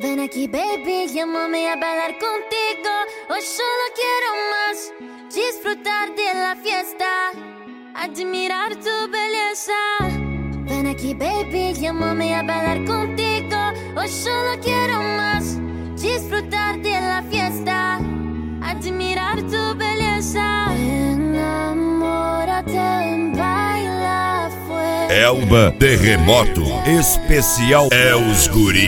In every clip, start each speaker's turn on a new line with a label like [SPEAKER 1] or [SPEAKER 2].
[SPEAKER 1] Ven aquí, baby, llámame a bailar contigo. Hoy solo quiero más disfrutar de la fiesta, admirar tu belleza. Ven aquí, baby, llámame a bailar contigo. Hoy solo quiero más disfrutar de la fiesta, admirar tu belleza. Enamórate, baila fuerte.
[SPEAKER 2] Elba Terremoto, especial Els Guri.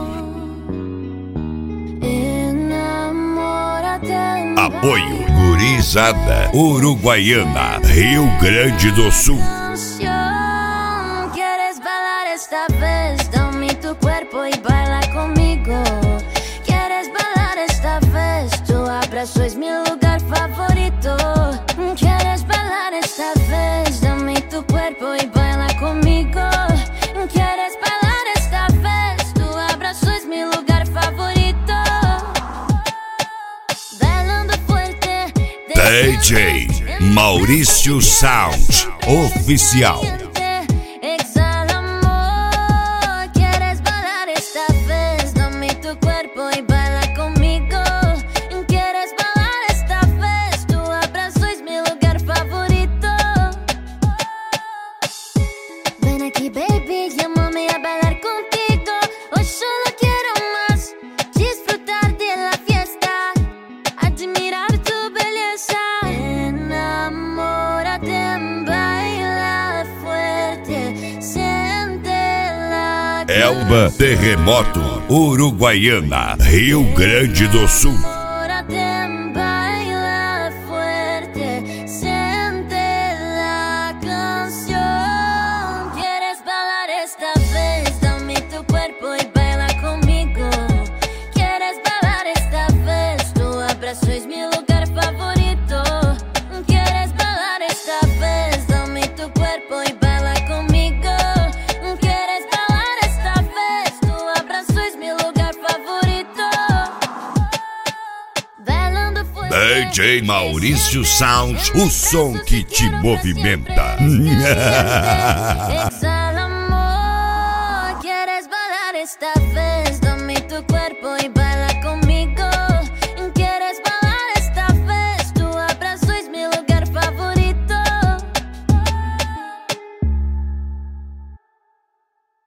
[SPEAKER 2] Apoio Gurizada Uruguaiana, Rio Grande do Sul.
[SPEAKER 1] ¿Quieres bailar esta vez? Dame tu cuerpo y baila conmigo. ¿Quieres bailar esta vez? Tu abrazo es mi lugar favorito. ¿Quieres bailar esta vez? Dame tu cuerpo y baila conmigo. ¿Quieres bailar esta vez? Tu abrazo es mi lugar favorito. Bailando fuerte.
[SPEAKER 2] DJ Maurício Sound Oficial.
[SPEAKER 1] Exhala amor. ¿Quieres bailar esta vez? Dame tu cuerpo y baila conmigo. ¿Quieres bailar esta vez? Tu abrazo es mi lugar favorito. Ven aquí, baby, llámame a bailar contigo. Hoy solo quiero más disfrutar de la fiesta, admirar tu belleza. Enamórate, baila fuerte, siente la
[SPEAKER 2] Elba Terremoto, Uruguaiana, Rio Grande do Sul.
[SPEAKER 1] Enamórate, baila fuerte, siente la canción. ¿Quieres bailar esta vez? Dame tu cuerpo y baila conmigo. ¿Quieres bailar esta vez? Tu abrazo es mi lugar favorito. ¿Quieres bailar esta vez? Dame tu cuerpo y baila conmigo. ¿Quieres bailar esta vez? Tu abrazo es mi lugar favorito. Bailando fuerte.
[SPEAKER 2] DJ Maurício Sound, o som que te movimenta.
[SPEAKER 1] Exhala amor. ¿Quieres bailar esta vez? Dame tu cuerpo y baila